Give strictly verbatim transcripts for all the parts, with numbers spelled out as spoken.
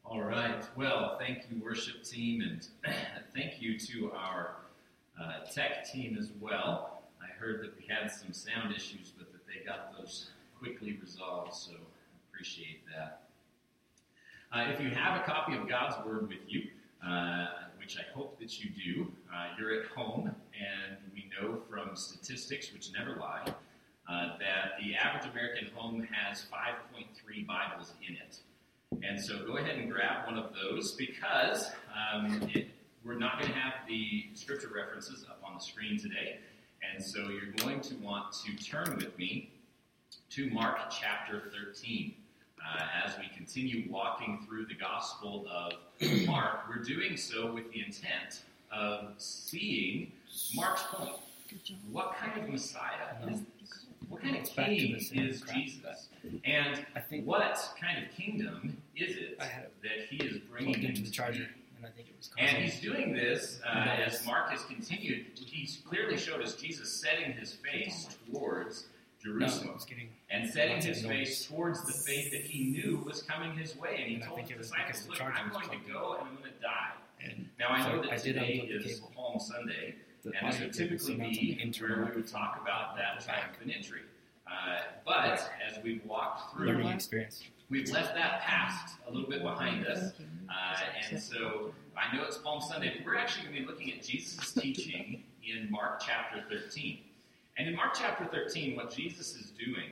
All right. Well, thank you, worship team, and thank you to our uh, tech team as well. I heard that we had some sound issues, but that they got those quickly resolved, so I appreciate that. Uh, if you have a copy of God's Word with you, uh, which I hope that you do, uh, you're at home, and we know from statistics, which never lie, uh, that the average American home has five point three Bibles in it. And so go ahead and grab one of those because um, it, we're not going to have the scripture references up on the screen today. And so you're going to want to turn with me to Mark chapter thirteen. Uh, as we continue walking through the Gospel of Mark, we're doing so with the intent of seeing Mark's point. What kind of Messiah is this? What kind of king is Jesus? And I think what kind of kingdom is it that he is bringing into the charger? And I think it was. And he's doing this uh, as Mark has continued. He's clearly showed us Jesus setting his face towards Jerusalem no, and setting his face towards the faith that he knew was coming his way. And he and told his disciples, look, I'm going to go and I'm going to die. And now I know that I today is Palm Sunday, the and this would typically be where we would talk about that triumphant entry. Uh, but as we've walked through, learning experience. We've left that past a little bit behind us. Uh, and so I know it's Palm Sunday, but we're actually going to be looking at Jesus' teaching in Mark chapter thirteen. And in Mark chapter thirteen, what Jesus is doing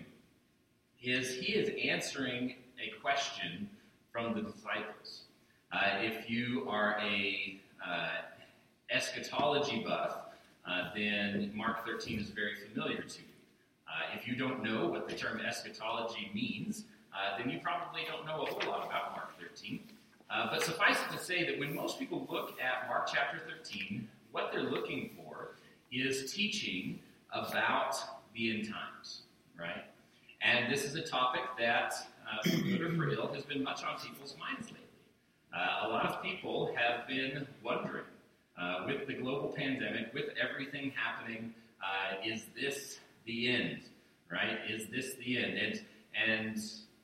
is he is answering a question from the disciples. Uh, if you are a uh, eschatology buff, uh, then Mark thirteen is very familiar to you. Uh, if you don't know what the term eschatology means, uh, then you probably don't know a whole lot about Mark thirteen. Uh, but suffice it to say that when most people look at Mark chapter thirteen, what they're looking for is teaching about the end times, right? And this is a topic that, uh, for good or for ill, has been much on people's minds lately. Uh, a lot of people have been wondering, uh, with the global pandemic, with everything happening, uh, is this the end, right? Is this the end? And, and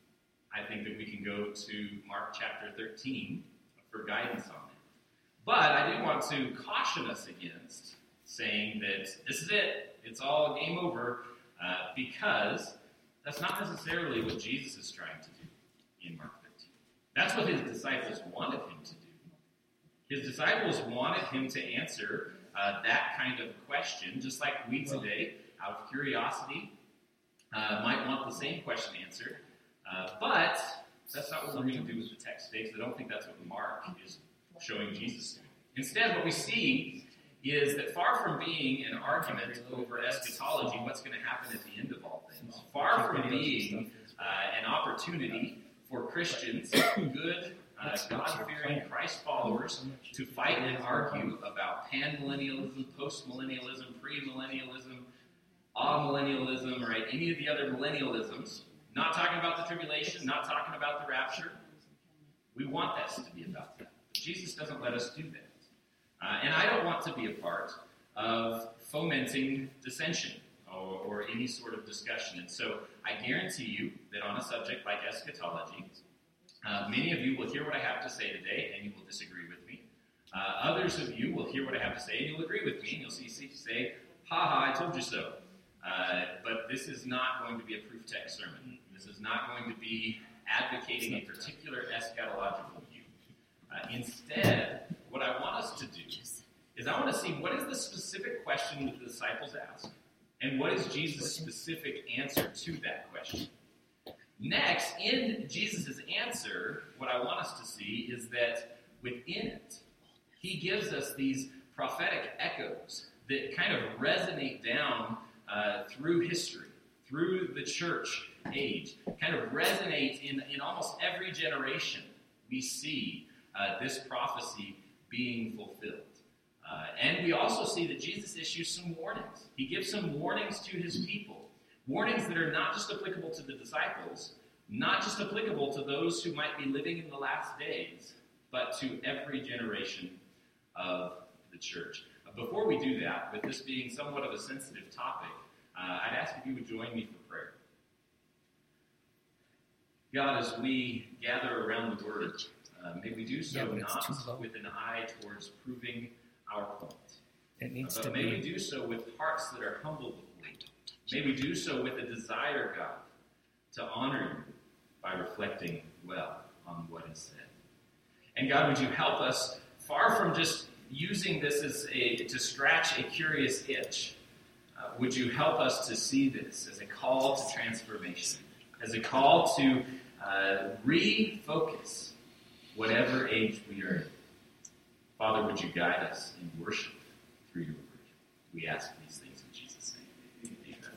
I think that we can go to Mark chapter thirteen for guidance on that. But I do want to caution us against saying that this is it, it's all game over, uh, because that's not necessarily what Jesus is trying to do in Mark thirteen. That's what his disciples wanted him to do. His disciples wanted him to answer uh, that kind of question, just like we today, out of curiosity, uh, might want the same question answered. Uh, but that's not what we're going to do with the text today, because I don't think that's what Mark is showing Jesus doing. Instead, what we see is that far from being an argument over eschatology, what's going to happen at the end of all things, far from being uh, an opportunity for Christians, good, uh, God-fearing Christ followers, to fight and argue about pan-millennialism, post-millennialism, pre-millennialism, amillennialism, right? Any of the other millennialisms. Not talking about the tribulation, not talking about the rapture. We want this to be about that. But Jesus doesn't let us do that. Uh, and I don't want to be a part of fomenting dissension or, or any sort of discussion. And so I guarantee you that on a subject like eschatology, uh, many of you will hear what I have to say today and you will disagree with me. Uh, others of you will hear what I have to say and you'll agree with me and you'll see, see, say, ha ha, I told you so. Uh, but this is not going to be a proof text sermon. This is not going to be advocating a particular eschatological view. Uh, instead, what I want us to do is I want to see what is the specific question that the disciples ask, and what is Jesus' specific answer to that question. Next, in Jesus' answer, what I want us to see is that within it, he gives us these prophetic echoes that kind of resonate down uh, through history, through the church age, kind of resonate in, in almost every generation. We see uh, this prophecy being fulfilled. Uh, and we also see that Jesus issues some warnings. He gives some warnings to his people. Warnings that are not just applicable to the disciples, not just applicable to those who might be living in the last days, but to every generation of the church. Uh, before we do that, with this being somewhat of a sensitive topic, uh, I'd ask if you would join me for prayer. God, as we gather around the Word, Uh, may we do so Yeah, but it's too low. not with an eye towards proving our point, It needs but to may be. we do so with hearts that are humble before you. May we do so with a desire, God, to honor you by reflecting well on what is said. And God, would you help us, far from just using this as a to scratch a curious itch, uh, would you help us to see this as a call to transformation, as a call to uh, refocus whatever age we are in. Father, would you guide us in worship through your word? We ask these things in Jesus' name. Amen.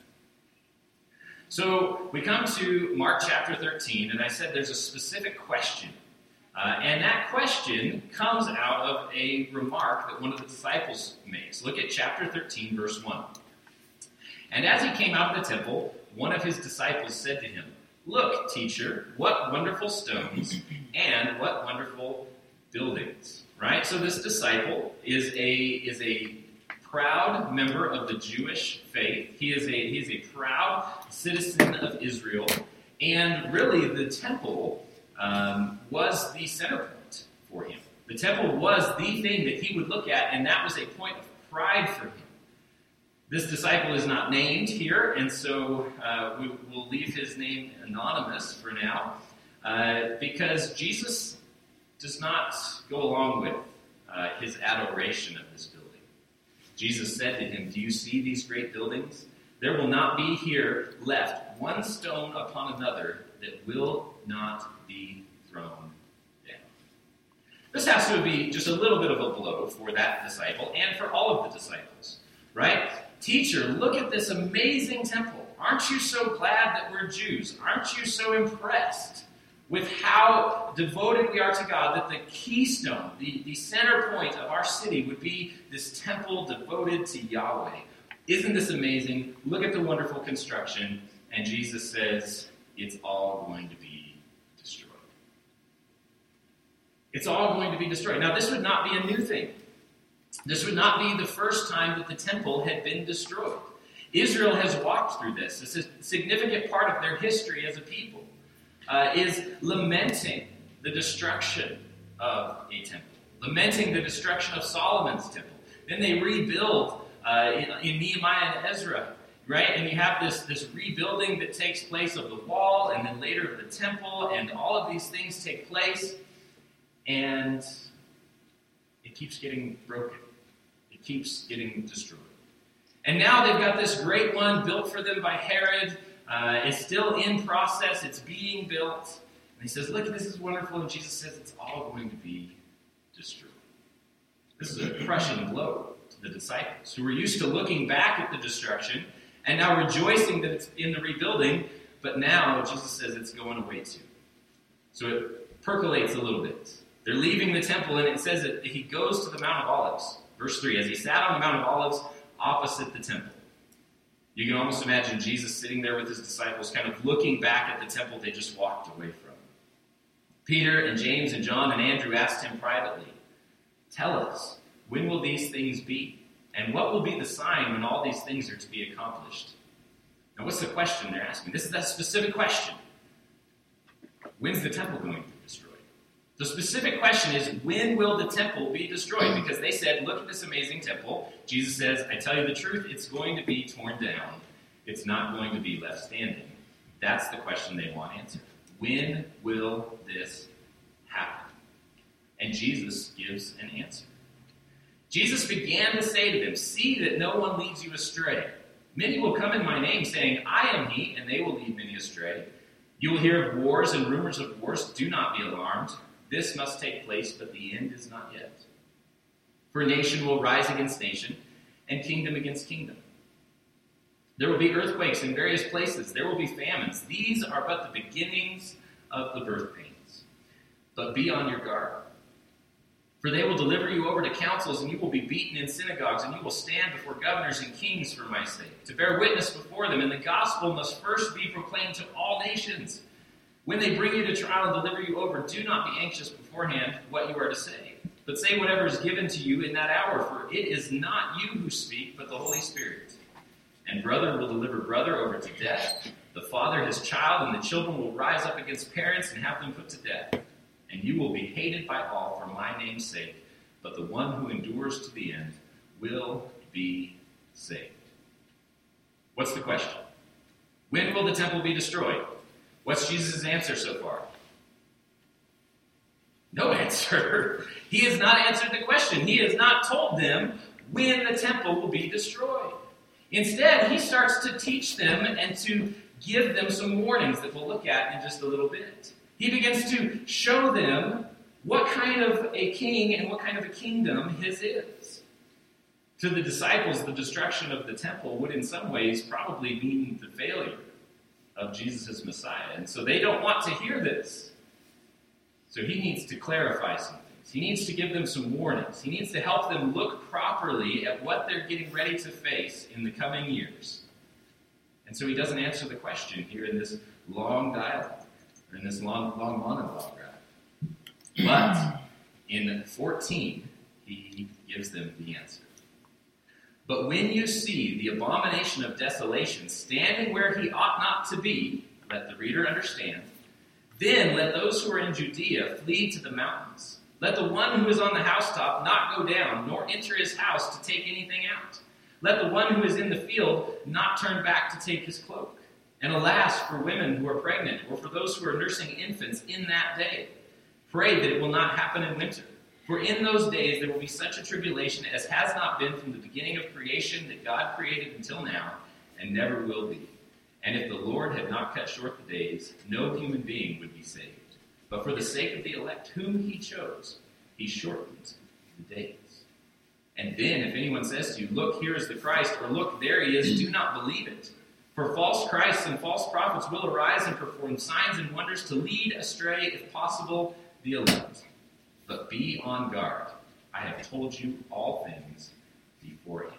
So we come to Mark chapter thirteen, and I said there's a specific question. Uh, and that question comes out of a remark that one of the disciples makes. Look at chapter thirteen, verse one. And as he came out of the temple, one of his disciples said to him, "Look, teacher, what wonderful stones and what wonderful buildings." Right? So this disciple is a is a proud member of the Jewish faith. He is a he is a proud citizen of Israel, and really the temple um, was the center point for him. The temple was the thing that he would look at, and that was a point of pride for him. This disciple is not named here, and so uh, we will leave his name anonymous for now, uh, because Jesus does not go along with uh, his adoration of this building. Jesus said to him, "Do you see these great buildings? There will not be here left one stone upon another that will not be thrown down." This has to be just a little bit of a blow for that disciple and for all of the disciples, right? "Teacher, look at this amazing temple. Aren't you so glad that we're Jews? Aren't you so impressed with how devoted we are to God, that the keystone, the, the center point of our city would be this temple devoted to Yahweh? Isn't this amazing? Look at the wonderful construction." And Jesus says, it's all going to be destroyed. It's all going to be destroyed. Now, this would not be a new thing. This would not be the first time that the temple had been destroyed. Israel has walked through this. This is a significant part of their history as a people. Uh, is lamenting the destruction of a temple, lamenting the destruction of Solomon's temple. Then they rebuild uh, in, in Nehemiah and Ezra, right? And you have this, this rebuilding that takes place of the wall, and then later of the temple, and all of these things take place, and it keeps getting broken. It keeps getting destroyed. And now they've got this great one built for them by Herod. Uh, it's still in process. It's being built. And he says, look, this is wonderful. And Jesus says it's all going to be destroyed. This is a crushing blow to the disciples who were used to looking back at the destruction and now rejoicing that it's in the rebuilding. But now Jesus says it's going away too. So it percolates a little bit. They're leaving the temple, and it says that he goes to the Mount of Olives. Verse three, as he sat on the Mount of Olives opposite the temple. You can almost imagine Jesus sitting there with his disciples, kind of looking back at the temple they just walked away from. Peter and James and John and Andrew asked him privately, "Tell us, when will these things be? And what will be the sign when all these things are to be accomplished?" Now, what's the question they're asking? This is that specific question. When's the temple going to be destroyed? The specific question is, when will the temple be destroyed? Because they said, look at this amazing temple. Jesus says, I tell you the truth, it's going to be torn down. It's not going to be left standing. That's the question they want answered. When will this happen? And Jesus gives an answer. Jesus began to say to them, "See that no one leads you astray. Many will come in my name, saying, I am he, and they will lead many astray. You will hear of wars and rumors of wars. Do not be alarmed. This must take place, but the end is not yet. For nation will rise against nation, and kingdom against kingdom. There will be earthquakes in various places. There will be famines. These are but the beginnings of the birth pains. But be on your guard. For they will deliver you over to councils, and you will be beaten in synagogues, and you will stand before governors and kings for my sake, to bear witness before them. And the gospel must first be proclaimed to all nations. When they bring you to trial and deliver you over, do not be anxious beforehand what you are to say, but say whatever is given to you in that hour, for it is not you who speak, but the Holy Spirit. And brother will deliver brother over to death, the father his child, and the children will rise up against parents and have them put to death. and you will be hated by all for my name's sake, but the one who endures to the end will be saved. What's the question? When will the temple be destroyed? What's Jesus' answer so far? No answer. He has not answered the question. He has not told them when the temple will be destroyed. Instead, he starts to teach them and to give them some warnings that we'll look at in just a little bit. He begins to show them what kind of a king and what kind of a kingdom his is. To the disciples, the destruction of the temple would in some ways probably mean the failure of Jesus' Messiah. And so they don't want to hear this. So he needs to clarify some things. He needs to give them some warnings. He needs to help them look properly at what they're getting ready to face in the coming years. And so he doesn't answer the question here in this long dialogue, or in this long, long monologue, rather. But in fourteen, he gives them the answer. But when you see the abomination of desolation standing where he ought not to be, let the reader understand, then let those who are in Judea flee to the mountains. Let the one who is on the housetop not go down, nor enter his house to take anything out. Let the one who is in the field not turn back to take his cloak. And alas, for women who are pregnant, or for those who are nursing infants in that day, pray that it will not happen in winter. For in those days there will be such a tribulation as has not been from the beginning of creation that God created until now, and never will be. And if the Lord had not cut short the days, no human being would be saved. But for the sake of the elect whom he chose, he shortened the days. And then, if anyone says to you, look, here is the Christ, or look, there he is, do not believe it. For false Christs and false prophets will arise and perform signs and wonders to lead astray, if possible, the elect. But be on guard. I have told you all things beforehand.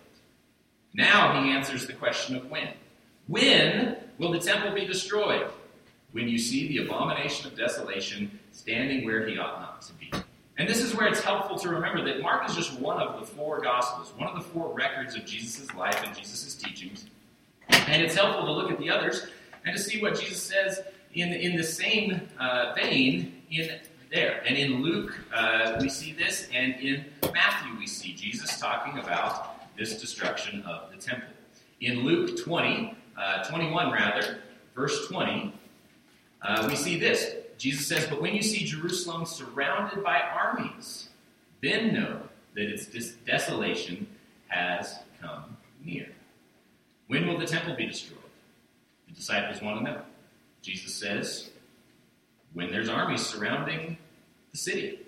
Now he answers the question of when. When will the temple be destroyed? When you see the abomination of desolation standing where he ought not to be. And this is where it's helpful to remember that Mark is just one of the four Gospels, one of the four records of Jesus' life and Jesus' teachings. And it's helpful to look at the others and to see what Jesus says in, in the same uh, vein in there. And in Luke, uh, we see this, and in Matthew, we see Jesus talking about this destruction of the temple. In Luke twenty, uh, twenty-one rather, verse twenty, uh, we see this. Jesus says, but when you see Jerusalem surrounded by armies, then know that its dis- desolation has come near. When will the temple be destroyed? The disciples want to know. Jesus says, when there's armies surrounding the city.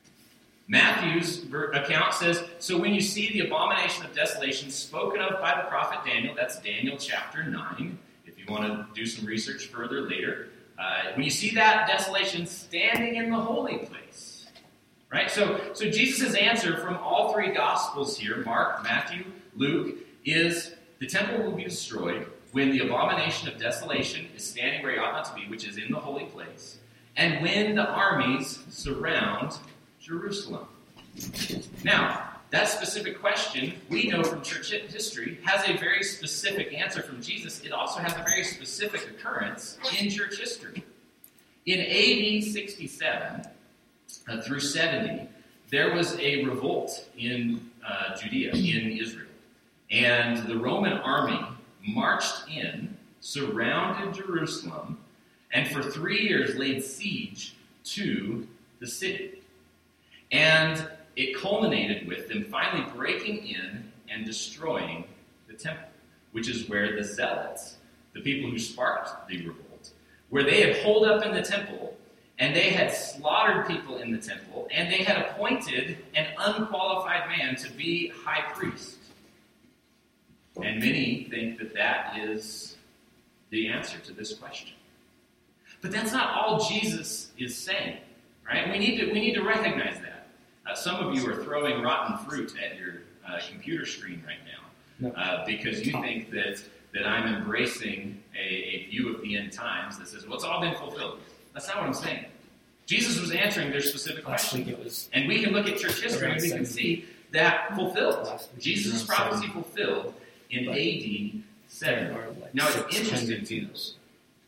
Matthew's account says, so when you see the abomination of desolation spoken of by the prophet Daniel, that's Daniel chapter nine, if you want to do some research further later, uh, when you see that desolation standing in the holy place, right? So, so Jesus' answer from all three Gospels here, Mark, Matthew, Luke, is the temple will be destroyed when the abomination of desolation is standing where it ought not to be, which is in the holy place, and when the armies surround Jerusalem. Now, that specific question, we know from church history, has a very specific answer from Jesus. It also has a very specific occurrence in church history. In A D sixty-seven uh, through seventy, there was a revolt in uh, Judea, in Israel. And the Roman army marched in, surrounded Jerusalem, and for three years laid siege to the city. And it culminated with them finally breaking in and destroying the temple, which is where the zealots, the people who sparked the revolt, where they had holed up in the temple, and they had slaughtered people in the temple, and they had appointed an unqualified man to be high priest. And many think that that is the answer to this question. But that's not all Jesus is saying, right? We need to, we need to recognize that. Uh, some of you are throwing rotten fruit at your uh, computer screen right now uh, because you think that, that I'm embracing a, a view of the end times that says, well, it's all been fulfilled. That's not what I'm saying. Jesus was answering their specific question. And we can look at church history and we can see that fulfilled. Jesus' prophecy fulfilled in A D seventy. Now, it's interesting to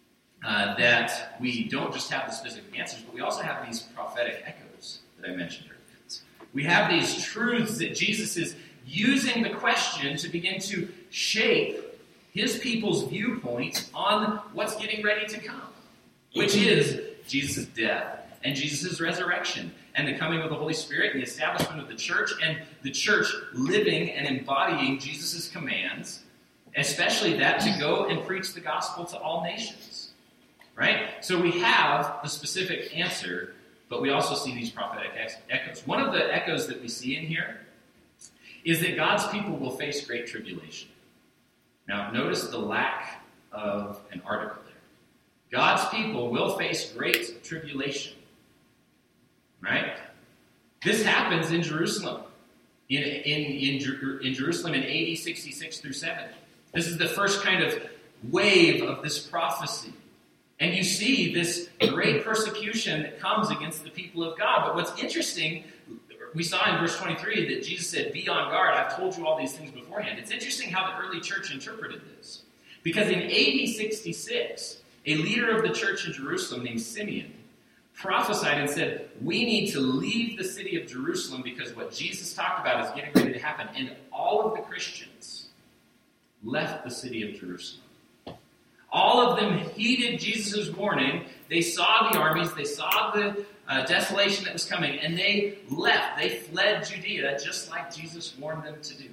uh, that we don't just have the specific answers, but we also have these prophetic echoes that I mentioned earlier. We have these truths that Jesus is using the question to begin to shape his people's viewpoint on what's getting ready to come, which is Jesus' death and Jesus' resurrection and the coming of the Holy Spirit and the establishment of the church and the church living and embodying Jesus' commands, especially that to go and preach the gospel to all nations. Right? So we have the specific answer, but we also see these prophetic echoes. One of the echoes that we see in here is that God's people will face great tribulation. Now, notice the lack of an article there. God's people will face great tribulation. Right? This happens in Jerusalem, in, in, in, in Jerusalem in A D sixty-six through seventy. This is the first kind of wave of this prophecy. And you see this great persecution that comes against the people of God. But what's interesting, we saw in verse twenty-three that Jesus said, be on guard. I've told you all these things beforehand. It's interesting how the early church interpreted this. Because in A D sixty-six, a leader of the church in Jerusalem named Simeon prophesied and said, we need to leave the city of Jerusalem because what Jesus talked about is getting ready to happen. And all of the Christians left the city of Jerusalem. All of them heeded Jesus' warning. They saw the armies. They saw the uh, desolation that was coming. And they left. They fled Judea just like Jesus warned them to do.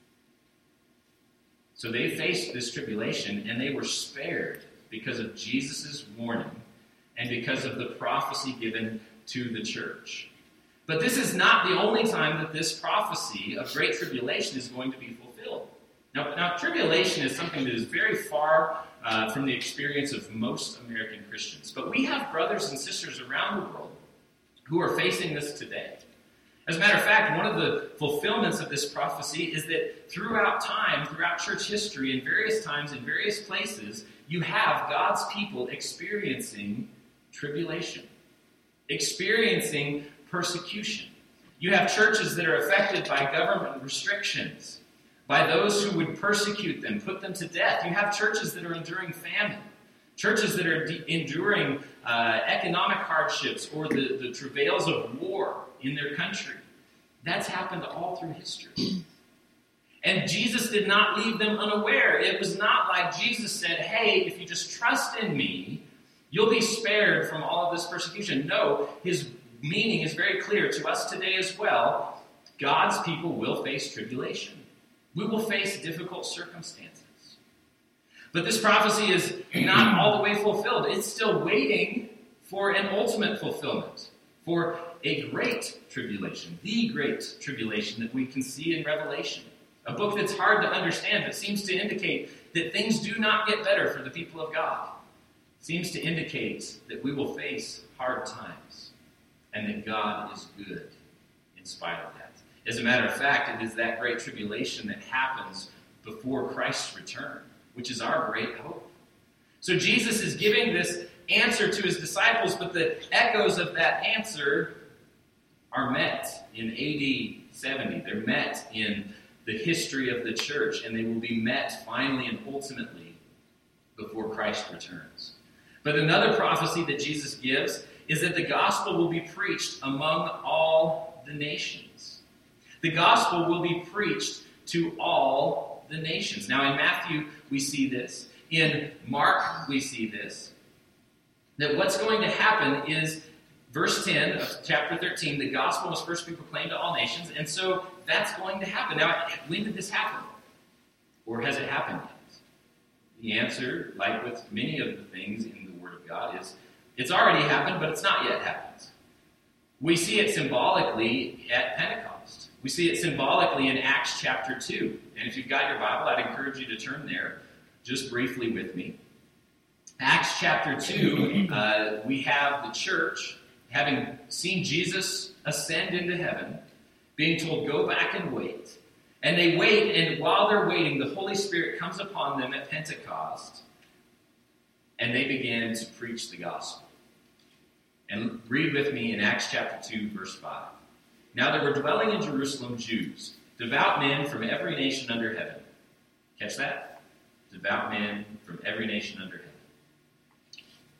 So they faced this tribulation and they were spared because of Jesus' warning and because of the prophecy given to the church. But this is not the only time that this prophecy of great tribulation is going to be fulfilled. Now, now tribulation is something that is very far uh, from the experience of most American Christians. But we have brothers and sisters around the world who are facing this today. As a matter of fact, one of the fulfillments of this prophecy is that throughout time, throughout church history, in various times, in various places, you have God's people experiencing tribulation, experiencing persecution. You have churches that are affected by government restrictions, by those who would persecute them, put them to death. You have churches that are enduring famine, churches that are de- enduring uh, economic hardships or the, the travails of war in their country. That's happened all through history. And Jesus did not leave them unaware. It was not like Jesus said, hey, if you just trust in me, you'll be spared from all of this persecution. No, his meaning is very clear to us today as well. God's people will face tribulation. We will face difficult circumstances. But this prophecy is not all the way fulfilled. It's still waiting for an ultimate fulfillment, for a great tribulation, the great tribulation that we can see in Revelation. A book that's hard to understand, but seems to indicate that things do not get better for the people of God. Seems to indicate that we will face hard times and that God is good in spite of that. As a matter of fact, it is that great tribulation that happens before Christ's return, which is our great hope. So Jesus is giving this answer to his disciples, but the echoes of that answer are met in A D seventy. They're met in the history of the church, and they will be met finally and ultimately before Christ returns. But another prophecy that Jesus gives is that the gospel will be preached among all the nations. The gospel will be preached to all the nations. Now in Matthew we see this. In Mark we see this. That what's going to happen is verse ten of chapter thirteen, the gospel must first be proclaimed to all nations, and so that's going to happen. Now, when did this happen? Or has it happened yet? The answer, like with many of the things in the Word of God, is it's already happened, but it's not yet happened. We see it symbolically at Pentecost. We see it symbolically in Acts chapter two. And if you've got your Bible, I'd encourage you to turn there just briefly with me. Acts chapter two, uh, we have the church, having seen Jesus ascend into heaven, being told, go back and wait. And they wait, and while they're waiting, the Holy Spirit comes upon them at Pentecost, and they begin to preach the gospel. And read with me in Acts chapter two, verse five. Now there were dwelling in Jerusalem Jews, devout men from every nation under heaven. Catch that? Devout men from every nation under heaven.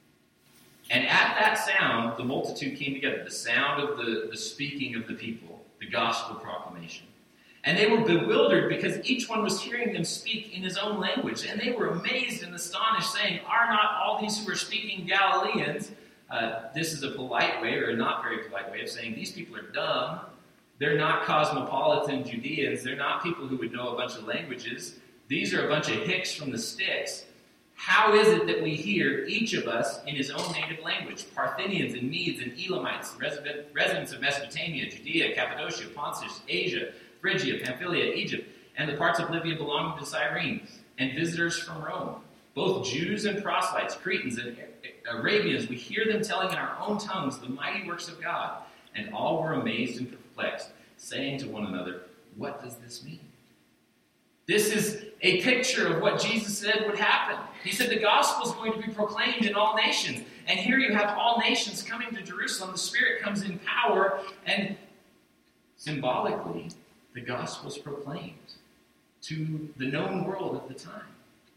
And at that sound, the multitude came together, the sound of the, the speaking of the people, the gospel proclamation. And they were bewildered because each one was hearing them speak in his own language. And they were amazed and astonished, saying, "Are not all these who are speaking Galileans?" Uh, this is a polite way, or a not very polite way of saying these people are dumb. They're not cosmopolitan Judeans. They're not people who would know a bunch of languages. These are a bunch of hicks from the sticks. How is it that we hear, each of us, in his own native language? Parthians and Medes and Elamites, residents of Mesopotamia, Judea, Cappadocia, Pontus, Asia, Phrygia, Pamphylia, Egypt, and the parts of Libya belonging to Cyrene, and visitors from Rome, both Jews and proselytes, Cretans and Arabians. We hear them telling in our own tongues the mighty works of God. And all were amazed and perplexed, saying to one another, "What does this mean?" This is a picture of what Jesus said would happen. He said the gospel is going to be proclaimed in all nations. And here you have all nations coming to Jerusalem. The Spirit comes in power, and symbolically, the gospel is proclaimed to the known world at the time.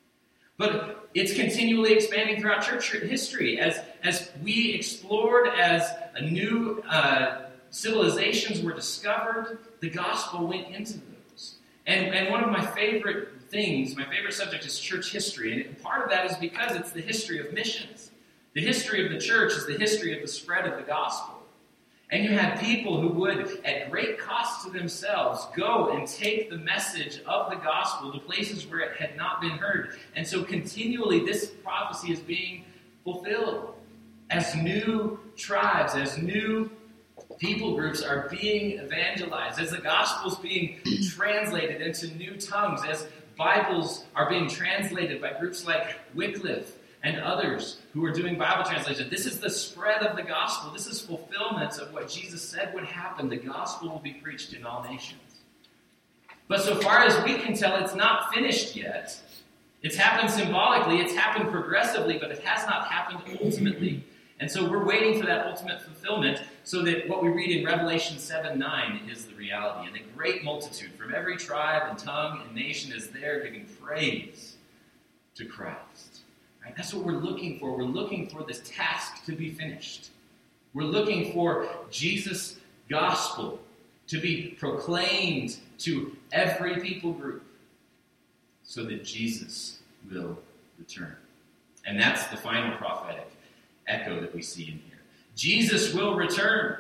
But it's continually expanding throughout church history. As, as we explored, as a new uh, civilizations were discovered, the gospel went into those. And, and one of my favorite things, my favorite subject is church history. And part of that is because it's the history of missions. The history of the church is the history of the spread of the gospel. And you had people who would, at great cost to themselves, go and take the message of the gospel to places where it had not been heard. And so continually this prophecy is being fulfilled. As new tribes, as new people groups are being evangelized, as the gospel is being translated into new tongues, as Bibles are being translated by groups like Wycliffe and others who are doing Bible translation. This is the spread of the gospel. This is fulfillment of what Jesus said would happen. The gospel will be preached in all nations. But so far as we can tell, it's not finished yet. It's happened symbolically, it's happened progressively, but it has not happened ultimately. And so we're waiting for that ultimate fulfillment so that what we read in Revelation seven nine is the reality. And a great multitude from every tribe and tongue and nation is there giving praise to Christ. Right? That's what we're looking for. We're looking for this task to be finished. We're looking for Jesus' gospel to be proclaimed to every people group so that Jesus will return. And that's the final prophetic echo that we see in here. Jesus will return.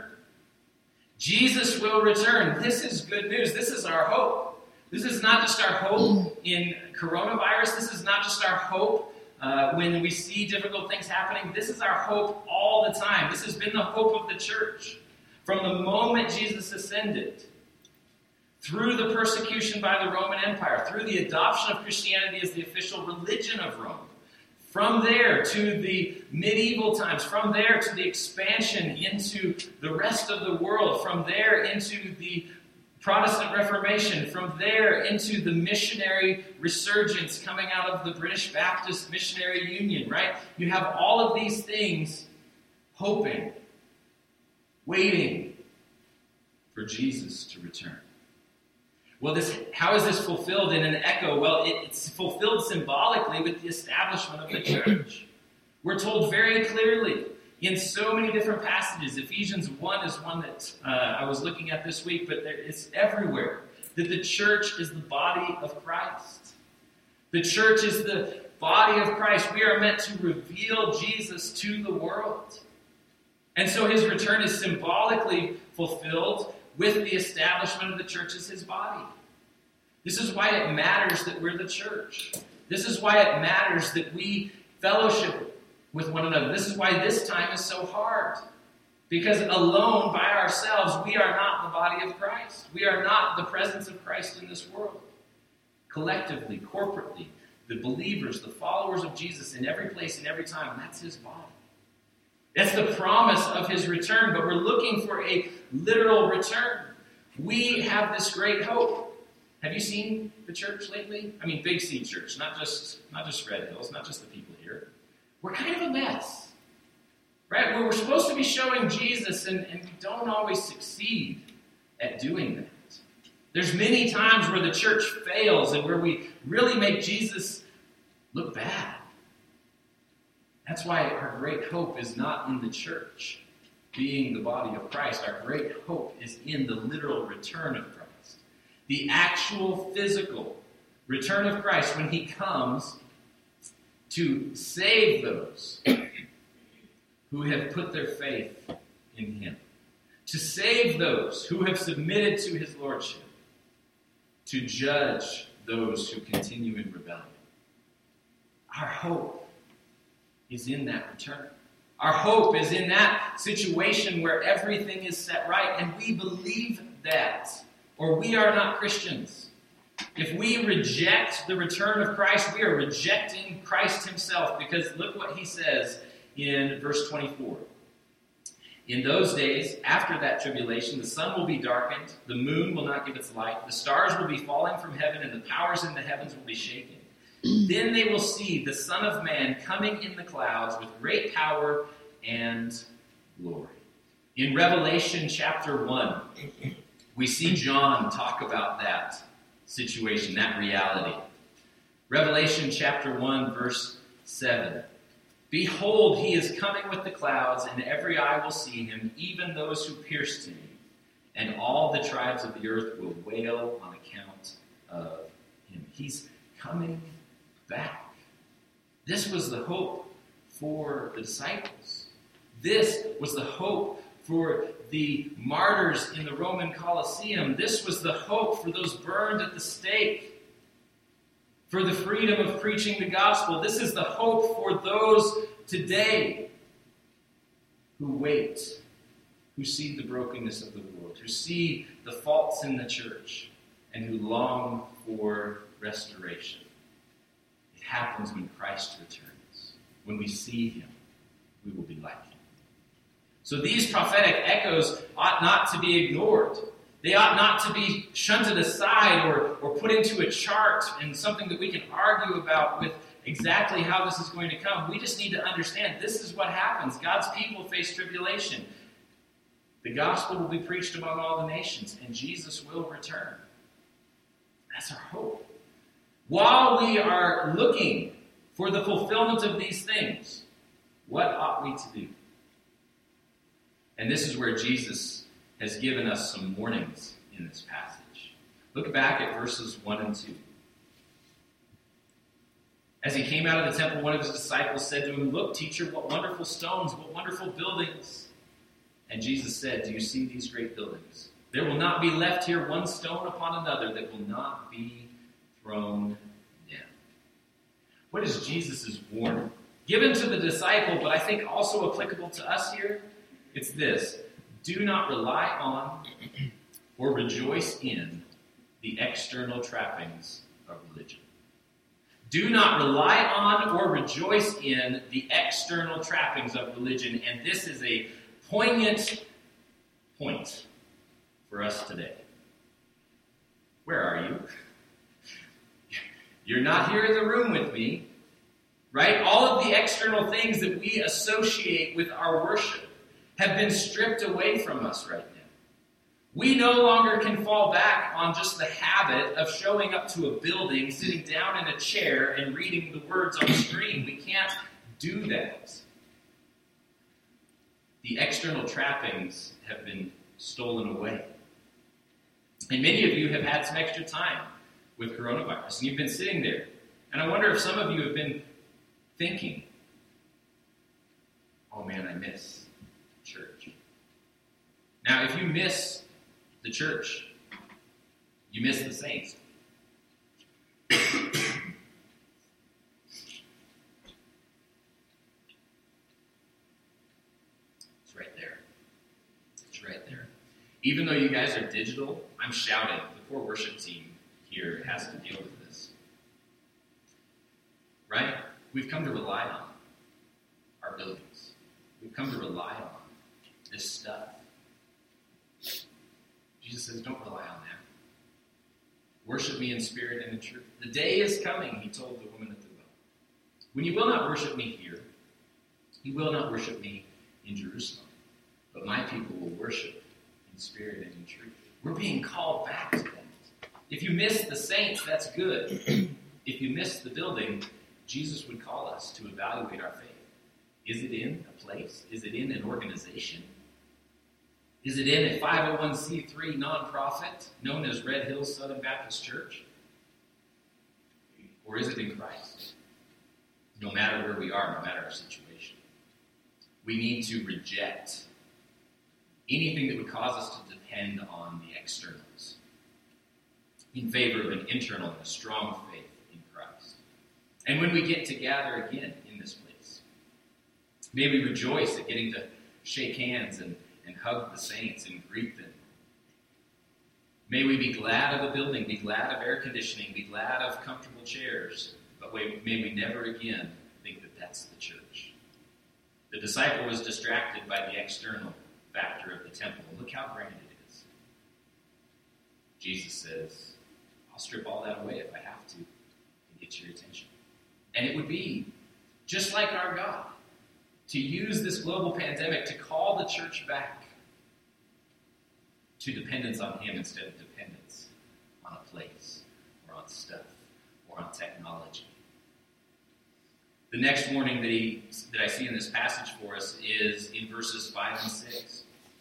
Jesus will return. This is good news. This is our hope. This is not just our hope in coronavirus. This is not just our hope uh, when we see difficult things happening. This is our hope all the time. This has been the hope of the church. From the moment Jesus ascended, through the persecution by the Roman Empire, through the adoption of Christianity as the official religion of Rome, from there to the medieval times, from there to the expansion into the rest of the world, from there into the Protestant Reformation, from there into the missionary resurgence coming out of the British Baptist Missionary Union, right? You have all of these things hoping, waiting for Jesus to return. Well, this how is this fulfilled in an echo? Well, it, it's fulfilled symbolically with the establishment of the church. We're told very clearly in so many different passages. Ephesians one is one that uh, I was looking at this week, but there, it's everywhere, that the church is the body of Christ. The church is the body of Christ. We are meant to reveal Jesus to the world. And so his return is symbolically fulfilled with the establishment of the church as his body. This is why it matters that we're the church. This is why it matters that we fellowship with one another. This is why this time is so hard. Because alone, by ourselves, we are not the body of Christ. We are not the presence of Christ in this world. Collectively, corporately, the believers, the followers of Jesus in every place and every time, that's his body. That's the promise of his return, but we're looking for a literal return. We have this great hope. Have you seen the church lately? I mean, Big C Church, not just not just Red Hills, not just the people here. We're kind of a mess, right? Where we're supposed to be showing Jesus, and, and we don't always succeed at doing that. There's many times where the church fails and where we really make Jesus look bad. That's why our great hope is not in the church being the body of Christ. Our great hope is in the literal return of Christ. The actual physical return of Christ when he comes to save those who have put their faith in him. To save those who have submitted to his lordship. To judge those who continue in rebellion. Our hope is in that return. Our hope is in that situation where everything is set right, and we believe that, or we are not Christians. If we reject the return of Christ, we are rejecting Christ himself, because look what he says in verse twenty-four. In those days, after that tribulation, the sun will be darkened, the moon will not give its light, the stars will be falling from heaven, and the powers in the heavens will be shaken. Then they will see the Son of Man coming in the clouds with great power and glory. In Revelation chapter one, we see John talk about that situation, that reality. Revelation chapter one, verse seven. Behold, he is coming with the clouds, and every eye will see him, even those who pierced him. And all the tribes of the earth will wail on account of him. He's coming back. This was the hope for the disciples. This was the hope for the martyrs in the Roman Colosseum. This was the hope for those burned at the stake, for the freedom of preaching the gospel. This is the hope for those today who wait, who see the brokenness of the world, who see the faults in the church, and who long for restoration. It happens when Christ returns. When we see him, we will be like him. So these prophetic echoes ought not to be ignored. They ought not to be shunted aside or, or put into a chart and something that we can argue about with exactly how this is going to come. We just need to understand this is what happens. God's people face tribulation. The gospel will be preached among all the nations, and Jesus will return. That's our hope. While we are looking for the fulfillment of these things, what ought we to do? And this is where Jesus has given us some warnings in this passage. Look back at verses one and two. As he came out of the temple, one of his disciples said to him, "Look, teacher, what wonderful stones, what wonderful buildings." And Jesus said, "Do you see these great buildings? There will not be left here one stone upon another that will not be thrown down." What is Jesus' warning? Given to the disciple, but I think also applicable to us here, it's this: do not rely on or rejoice in the external trappings of religion. Do not rely on or rejoice in the external trappings of religion. And this is a poignant point for us today. Where are you? You're not here in the room with me, right? All of the external things that we associate with our worship have been stripped away from us right now. We no longer can fall back on just the habit of showing up to a building, sitting down in a chair, and reading the words on the screen. We can't do that. The external trappings have been stolen away. And many of you have had some extra time with coronavirus, and you've been sitting there. And I wonder if some of you have been thinking, "Oh man, I miss church." Now, if you miss the church, you miss the saints. It's right there. It's right there. Even though you guys are digital, I'm shouting. The core worship team here has to deal with this. Right? We've come to rely on our buildings. We've come to rely on this stuff. Jesus says, don't rely on that. Worship me in spirit and in truth. The day is coming, he told the woman at the well, when you will not worship me here, you will not worship me in Jerusalem. But my people will worship in spirit and in truth. We're being called back to that. If you miss the saints, that's good. If you miss the building, Jesus would call us to evaluate our faith. Is it in a place? Is it in an organization? Is it in a five oh one c three nonprofit known as Red Hills Southern Baptist Church? Or is it in Christ? No matter where we are, no matter our situation, we need to reject anything that would cause us to depend on the externals in favor of an internal and a strong faith in Christ. And when we get to gather again in this place, may we rejoice at getting to shake hands and, and hug the saints and greet them. May we be glad of the building, be glad of air conditioning, be glad of comfortable chairs, but may we never again think that that's the church. The disciple was distracted by the external factor of the temple. Look how grand it is. Jesus says, I'll strip all that away if I have to to get your attention. And it would be just like our God to use this global pandemic to call the church back to dependence on him instead of dependence on a place or on stuff or on technology. The next warning that, he, that I see in this passage for us is in verses five and six.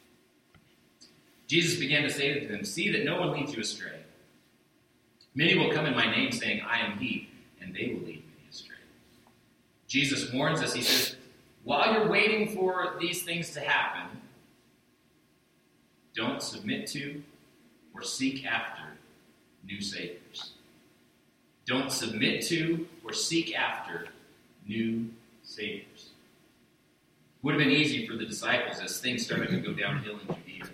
Jesus began to say to them, see that no one leads you astray. Many will come in my name saying, I am he, and they will lead many astray. Jesus warns us, he says, while you're waiting for these things to happen, don't submit to or seek after new saviors. Don't submit to or seek after new saviors. Would have been easy for the disciples as things started to go downhill in Judea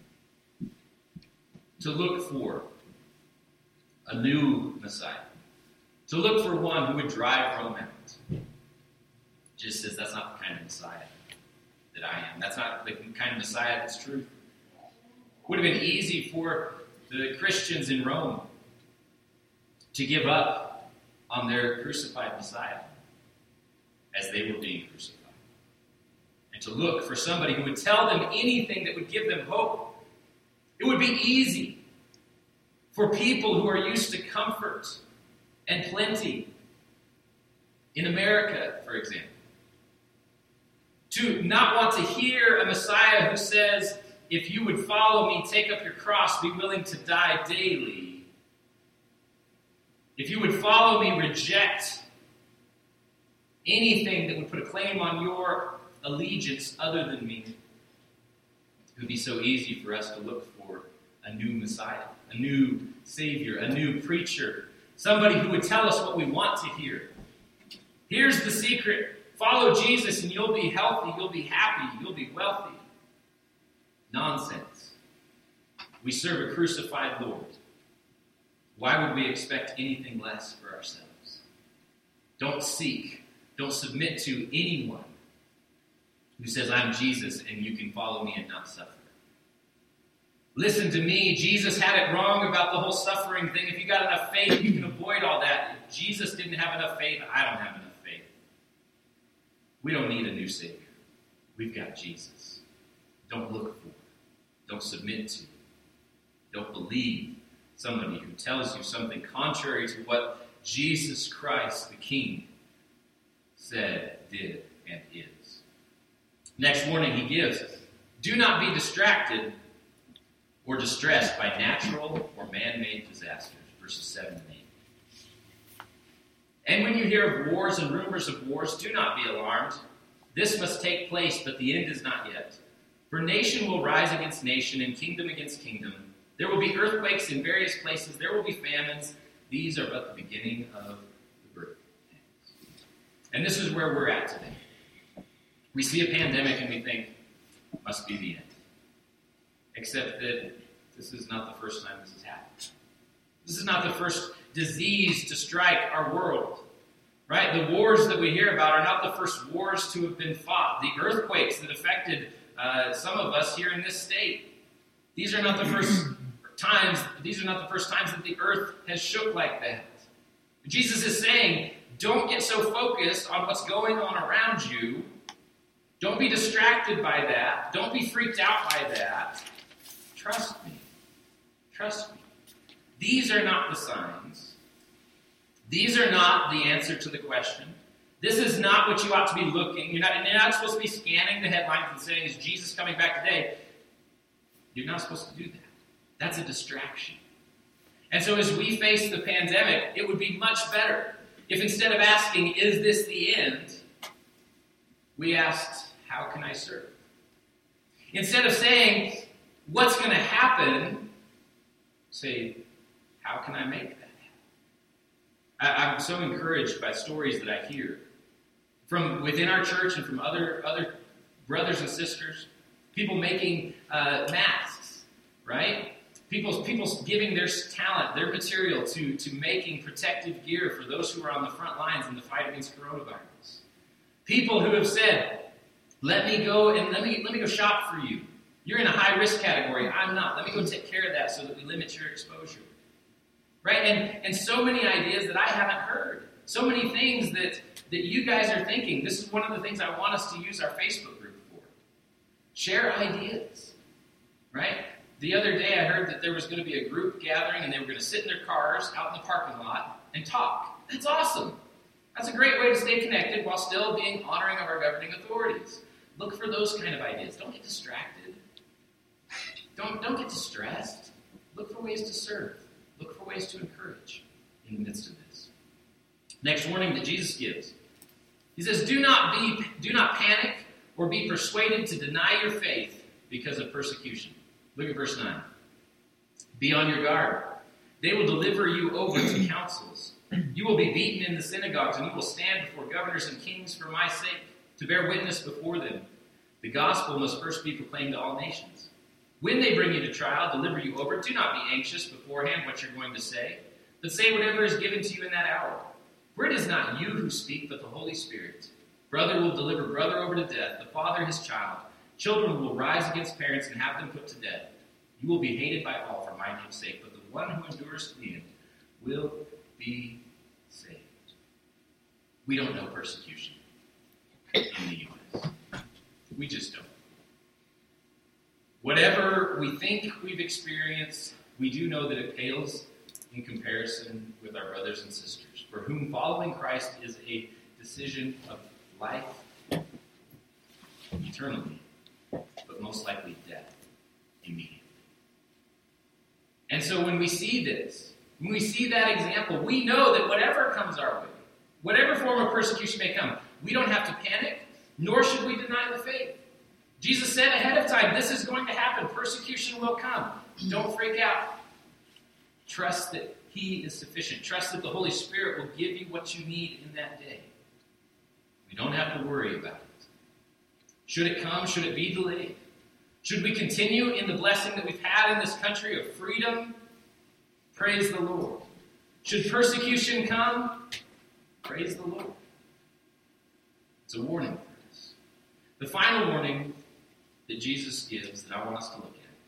to look for a new Messiah, to look for one who would drive Rome out. Jesus says that's not the kind of Messiah that I am. That's not the kind of Messiah that's true. Would have been easy for the Christians in Rome to give up on their crucified Messiah as they were being crucified, and to look for somebody who would tell them anything that would give them hope. It would be easy for people who are used to comfort and plenty, in America, for example, to not want to hear a Messiah who says, if you would follow me, take up your cross, be willing to die daily. If you would follow me, reject anything that would put a claim on your allegiance other than me. It would be so easy for us to look for a new Messiah, a new Savior, a new preacher, somebody who would tell us what we want to hear. Here's the secret. Follow Jesus and you'll be healthy, you'll be happy, you'll be wealthy. Nonsense. We serve a crucified Lord. Why would we expect anything less for ourselves? Don't seek, don't submit to anyone who says, I'm Jesus and you can follow me and not suffer. Listen to me, Jesus had it wrong about the whole suffering thing. If you got enough faith, you can avoid all that. If Jesus didn't have enough faith, I don't have enough faith. We don't need a new Savior. We've got Jesus. Don't look for, don't submit to, don't believe somebody who tells you something contrary to what Jesus Christ, the King, said, did, and is. Next warning he gives, do not be distracted or distressed by natural or man-made disasters, verses seven and eight. And when you hear of wars and rumors of wars, do not be alarmed. This must take place, but the end is not yet. For nation will rise against nation and kingdom against kingdom. There will be earthquakes in various places. There will be famines. These are but the beginning of the birth pangs. And this is where we're at today. We see a pandemic and we think, must be the end. Except that this is not the first time this has happened. This is not the first disease to strike our world. Right? The wars that we hear about are not the first wars to have been fought. The earthquakes that affected uh, some of us here in this state. These are not the first times, these are not the first times that the earth has shook like that. Jesus is saying, don't get so focused on what's going on around you. Don't be distracted by that. Don't be freaked out by that. Trust me. Trust me. These are not the signs. These are not the answer to the question. This is not what you ought to be looking. You're not, you're not supposed to be scanning the headlines and saying, is Jesus coming back today? You're not supposed to do that. That's a distraction. And so as we face the pandemic, it would be much better if instead of asking, is this the end, we asked, how can I serve? Instead of saying, what's going to happen, say, how can I make that happen? I, I'm so encouraged by stories that I hear from within our church and from other, other brothers and sisters, people making uh, masks, right? People, people giving their talent, their material to, to making protective gear for those who are on the front lines in the fight against coronavirus. People who have said, let me go and let me let me go shop for you. You're in a high-risk category. I'm not. Let me go take care of that so that we limit your exposure. Right? And, and so many ideas that I haven't heard. So many things that, that you guys are thinking. This is one of the things I want us to use our Facebook group for. Share ideas. Right? The other day I heard that there was going to be a group gathering and they were going to sit in their cars out in the parking lot and talk. That's awesome. That's a great way to stay connected while still being honoring of our governing authorities. Look for those kind of ideas. Don't get distracted. Don't, don't get distressed. Look for ways to serve. Look for ways to encourage in the midst of this. Next warning that Jesus gives. He says, do not be, do not panic or be persuaded to deny your faith because of persecution. Look at verse nine. Be on your guard. They will deliver you over to councils. You will be beaten in the synagogues, and you will stand before governors and kings for my sake, to bear witness before them. The gospel must first be proclaimed to all nations. When they bring you to trial, deliver you over, do not be anxious beforehand what you're going to say, but say whatever is given to you in that hour. For it is not you who speak, but the Holy Spirit. Brother will deliver brother over to death, the father his child. Children will rise against parents and have them put to death. You will be hated by all for my name's sake, but the one who endures to the end will be saved. We don't know persecution in the U S. We just don't. Whatever we think we've experienced, we do know that it pales in comparison with our brothers and sisters, for whom following Christ is a decision of life eternally, but most likely death immediately. And so when we see this, when we see that example, we know that whatever comes our way, whatever form of persecution may come, we don't have to panic, nor should we deny the faith. Jesus said ahead of time, this is going to happen. Persecution will come. Don't freak out. Trust that He is sufficient. Trust that the Holy Spirit will give you what you need in that day. We don't have to worry about it. Should it come? Should it be delayed? Should we continue in the blessing that we've had in this country of freedom? Praise the Lord. Should persecution come? Praise the Lord. It's a warning for us. The final warning that Jesus gives that I want us to look at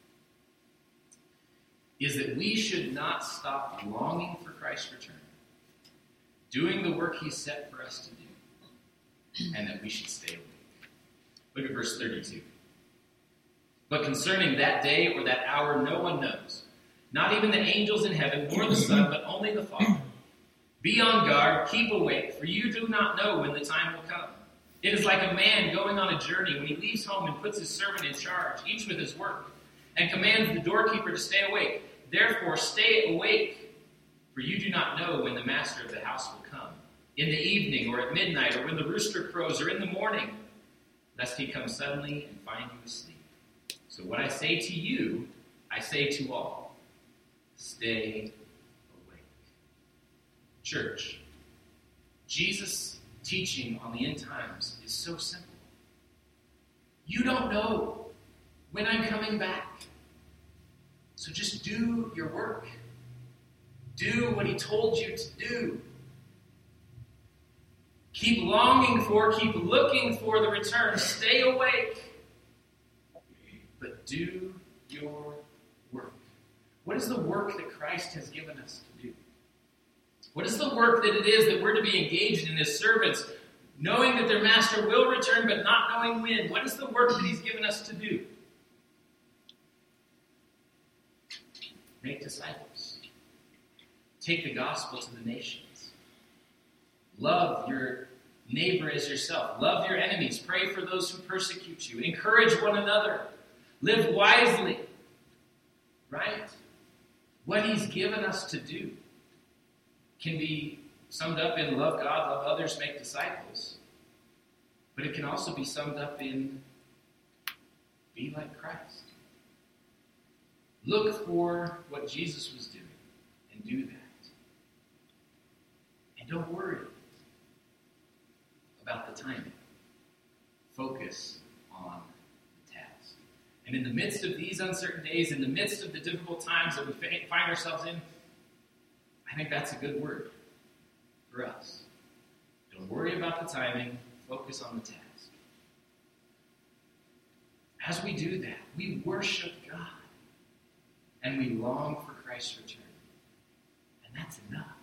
is that we should not stop longing for Christ's return, doing the work He set for us to do, and that we should stay awake. Look at verse thirty-two. But concerning that day or that hour, no one knows, not even the angels in heaven, nor the Son, but only the Father. Be on guard, keep awake, for you do not know when the time will come. It is like a man going on a journey when he leaves home and puts his servant in charge, each with his work, and commands the doorkeeper to stay awake. Therefore, stay awake, for you do not know when the master of the house will come, in the evening or at midnight or when the rooster crows or in the morning, lest he come suddenly and find you asleep. So what I say to you, I say to all, stay awake. Church, Jesus' teaching on the end times is so simple. You don't know when I'm coming back. So just do your work. Do what He told you to do. Keep longing for, keep looking for the return. Stay awake. But do your work. What is the work that Christ has given us to do? What is the work that it is that we're to be engaged in as servants, knowing that their master will return, but not knowing when? What is the work that He's given us to do? Make disciples. Take the gospel to the nations. Love your neighbor as yourself. Love your enemies. Pray for those who persecute you. Encourage one another. Live wisely. Right? What he's given us to do can be summed up in love God, love others, make disciples. But it can also be summed up in be like Christ. Look for what Jesus was doing and do that. And don't worry about the timing. Focus on the task. And in the midst of these uncertain days, in the midst of the difficult times that we find ourselves in, I think that's a good word for us. Don't worry about the timing. Focus on the task. As we do that, we worship God. And we long for Christ's return. And that's enough.